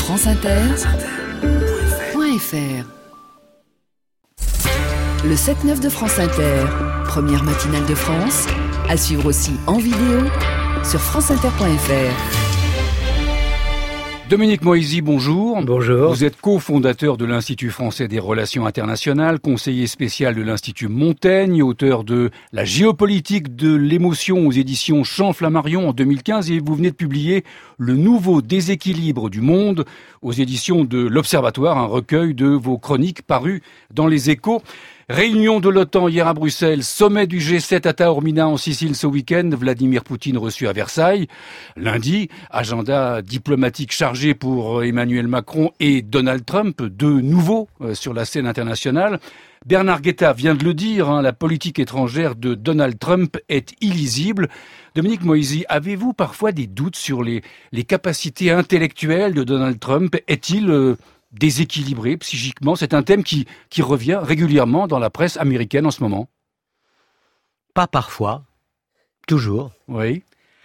franceinter.fr. Le 7-9 de France Inter, première matinale de France, à suivre aussi en vidéo sur franceinter.fr. Dominique Moisy, bonjour. Bonjour. Vous êtes cofondateur de l'Institut français des relations internationales, conseiller spécial de l'Institut Montaigne, auteur de La géopolitique de l'émotion aux éditions Champ-Flammarion en 2015, et vous venez de publier Le nouveau déséquilibre du monde aux éditions de l'Observatoire, un recueil de vos chroniques parues dans les Échos. Réunion de l'OTAN hier à Bruxelles, sommet du G7 à Taormina en Sicile ce week-end, Vladimir Poutine reçu à Versailles. Lundi, agenda diplomatique chargé pour Emmanuel Macron et Donald Trump, de nouveau sur la scène internationale. Bernard Guetta vient de le dire, la politique étrangère de Donald Trump est illisible. Dominique Moisy, avez-vous parfois des doutes sur les capacités intellectuelles de Donald Trump? Est-il déséquilibré psychiquement? C'est un thème qui revient régulièrement dans la presse américaine en ce moment. Pas parfois, toujours. Oui.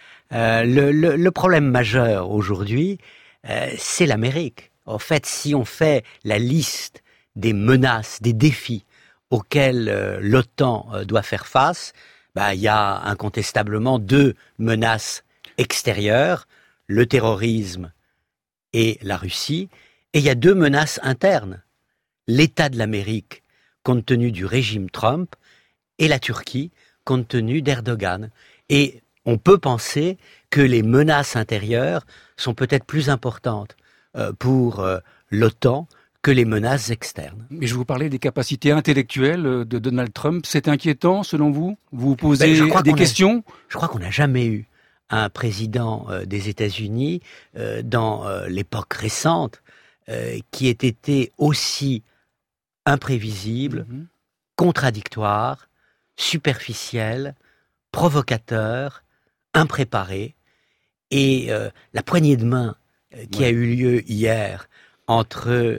Le problème majeur aujourd'hui, c'est l'Amérique. En fait, si on fait la liste des menaces, des défis auxquels l'OTAN doit faire face, il y a incontestablement deux menaces extérieures, le terrorisme et la Russie. Et il y a deux menaces internes, l'État de l'Amérique, compte tenu du régime Trump, et la Turquie, compte tenu d'Erdogan. Et on peut penser que les menaces intérieures sont peut-être plus importantes pour l'OTAN que les menaces externes. Mais je vous parlais des capacités intellectuelles de Donald Trump. C'est inquiétant, selon vous? Vous posez des questions? Je crois qu'on n'a jamais eu un président des États-Unis dans l'époque récente qui ait été aussi imprévisible, contradictoire, superficiel, provocateur, impréparé. Et la poignée de main qui a eu lieu hier entre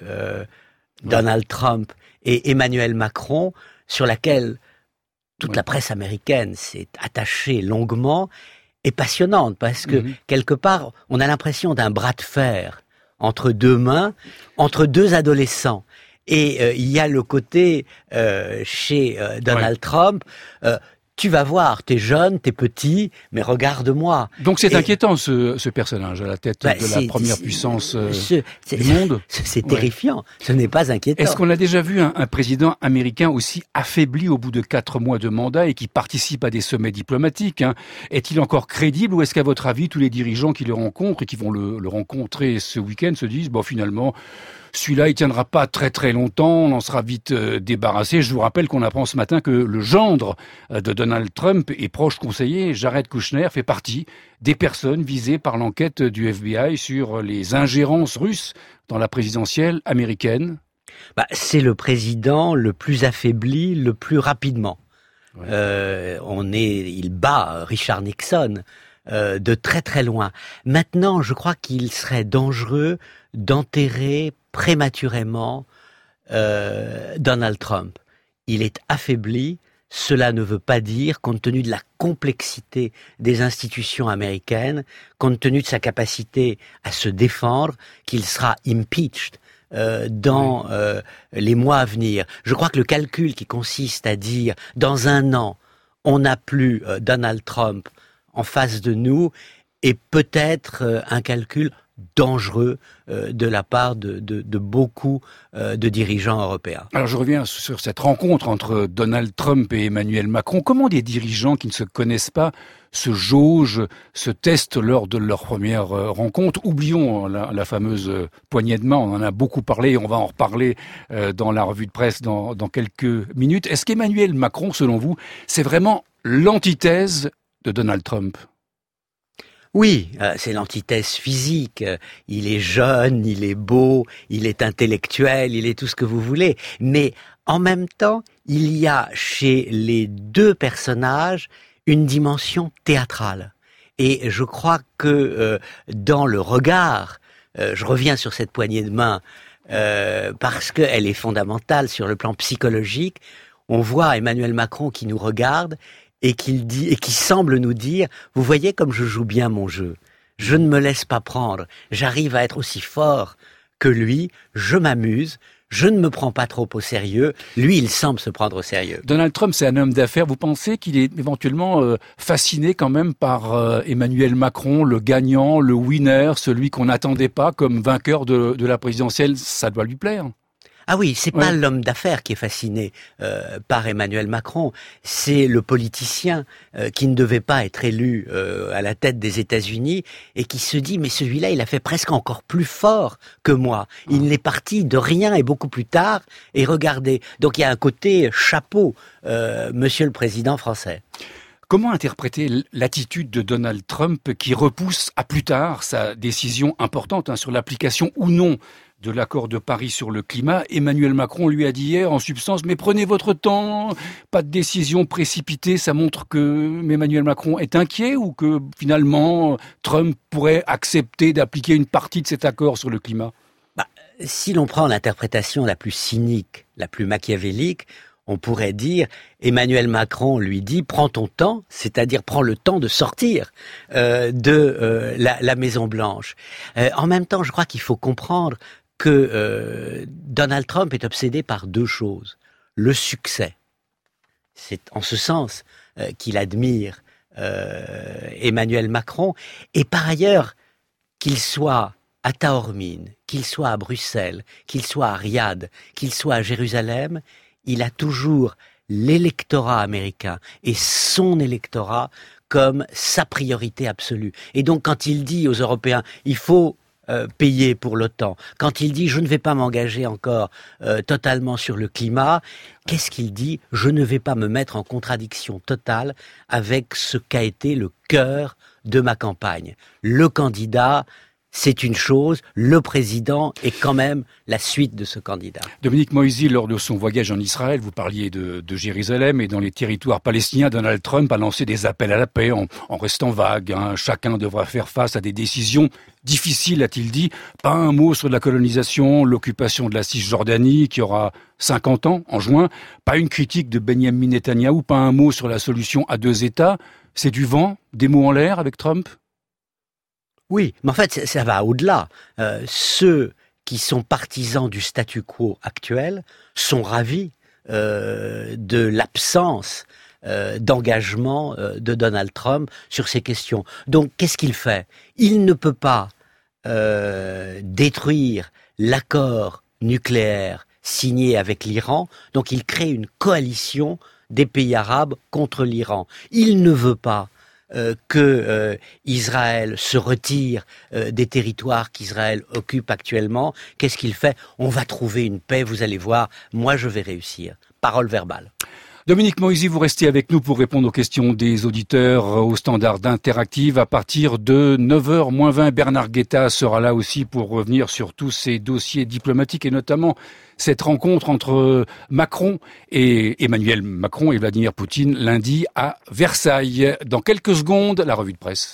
Donald Trump et Emmanuel Macron, sur laquelle toute la presse américaine s'est attachée longuement, est passionnante, parce que quelque part, on a l'impression d'un bras de fer entre deux mains, entre deux adolescents. Et il y a le côté chez Donald Trump, tu vas voir, t'es jeune, t'es petit, mais regarde-moi. Donc c'est inquiétant ce personnage à la tête de la première puissance du monde. C'est terrifiant, ce n'est pas inquiétant. Est-ce qu'on a déjà vu un président américain aussi affaibli au bout de 4 mois de mandat et qui participe à des sommets diplomatiques? Est-il encore crédible, ou est-ce qu'à votre avis, tous les dirigeants qui le rencontrent et qui vont le rencontrer ce week-end se disent, finalement, celui-là, il tiendra pas très très longtemps, on en sera vite débarrassé. Je vous rappelle qu'on apprend ce matin que le gendre de Donald Trump et proche conseiller, Jared Kushner, fait partie des personnes visées par l'enquête du FBI sur les ingérences russes dans la présidentielle américaine. C'est le président le plus affaibli, le plus rapidement. Il bat Richard Nixon de très très loin. Maintenant, je crois qu'il serait dangereux d'enterrer prématurément Donald Trump. Il est affaibli. Cela ne veut pas dire, compte tenu de la complexité des institutions américaines, compte tenu de sa capacité à se défendre, qu'il sera impeached dans les mois à venir. Je crois que le calcul qui consiste à dire, dans un an, on n'a plus Donald Trump en face de nous, est peut-être un calcul dangereux de la part de beaucoup de dirigeants européens. Alors je reviens sur cette rencontre entre Donald Trump et Emmanuel Macron. Comment des dirigeants qui ne se connaissent pas se jaugent, se testent lors de leur première rencontre? Oublions la fameuse poignée de main, on en a beaucoup parlé et on va en reparler dans la revue de presse dans quelques minutes. Est-ce qu'Emmanuel Macron, selon vous, c'est vraiment l'antithèse de Donald Trump? Oui, c'est l'antithèse physique. Il est jeune, il est beau, il est intellectuel, il est tout ce que vous voulez. Mais en même temps, il y a chez les deux personnages une dimension théâtrale. Et je crois que dans le regard, je reviens sur cette poignée de main, parce qu'elle est fondamentale sur le plan psychologique, on voit Emmanuel Macron qui nous regarde et qui semble nous dire, vous voyez comme je joue bien mon jeu. je ne me laisse pas prendre, j'arrive à être aussi fort que lui, je m'amuse, je ne me prends pas trop au sérieux, lui il semble se prendre au sérieux. Donald Trump, c'est un homme d'affaires, vous pensez qu'il est éventuellement fasciné quand même par Emmanuel Macron, le gagnant, le winner, celui qu'on n'attendait pas comme vainqueur de la présidentielle, ça doit lui plaire? Ah oui, c'est pas l'homme d'affaires qui est fasciné par Emmanuel Macron, c'est le politicien qui ne devait pas être élu à la tête des États-Unis et qui se dit mais celui-là il a fait presque encore plus fort que moi. Il est parti de rien et beaucoup plus tard et regardez. Donc il y a un côté chapeau, Monsieur le Président français. Comment interpréter l'attitude de Donald Trump qui repousse à plus tard sa décision importante sur l'application ou non de l'accord de Paris sur le climat? Emmanuel Macron lui a dit hier en substance, mais prenez votre temps, pas de décision précipitée. Ça montre que Emmanuel Macron est inquiet ou que finalement Trump pourrait accepter d'appliquer une partie de cet accord sur le climat? Si l'on prend l'interprétation la plus cynique, la plus machiavélique, on pourrait dire, Emmanuel Macron lui dit, prends ton temps, c'est-à-dire prends le temps de sortir de la Maison-Blanche. En même temps, je crois qu'il faut comprendre que Donald Trump est obsédé par deux choses. Le succès, c'est en ce sens qu'il admire Emmanuel Macron, et par ailleurs, qu'il soit à Taormine, qu'il soit à Bruxelles, qu'il soit à Riyad, qu'il soit à Jérusalem, il a toujours l'électorat américain et son électorat comme sa priorité absolue. Et donc quand il dit aux Européens, il faut payer pour l'OTAN, quand il dit je ne vais pas m'engager encore totalement sur le climat, qu'est-ce qu'il dit? Je ne vais pas me mettre en contradiction totale avec ce qu'a été le cœur de ma campagne. Le candidat, c'est une chose, le président est quand même la suite de ce candidat. Dominique Moïse, lors de son voyage en Israël, vous parliez de Jérusalem et dans les territoires palestiniens, Donald Trump a lancé des appels à la paix en restant vague. Chacun devra faire face à des décisions difficiles, a-t-il dit. Pas un mot sur la colonisation, l'occupation de la Cisjordanie qui aura 50 ans en juin. Pas une critique de Benyamin Netanyahou, pas un mot sur la solution à deux États. C'est du vent, des mots en l'air avec Trump? Oui, mais en fait, ça va au-delà. Ceux qui sont partisans du statu quo actuel sont ravis de l'absence d'engagement de Donald Trump sur ces questions. Donc, qu'est-ce qu'il fait? Il ne peut pas détruire l'accord nucléaire signé avec l'Iran, donc il crée une coalition des pays arabes contre l'Iran. Il ne veut pas que Israël se retire des territoires qu'Israël occupe actuellement. Qu'est-ce qu'il fait? On va trouver une paix, vous allez voir, moi je vais réussir. Parole verbale. Dominique Moïse, vous restez avec nous pour répondre aux questions des auditeurs au standard d'Interactive. À partir de 9h-20, Bernard Guetta sera là aussi pour revenir sur tous ces dossiers diplomatiques et notamment cette rencontre entre Emmanuel Macron et Vladimir Poutine lundi à Versailles. Dans quelques secondes, la revue de presse.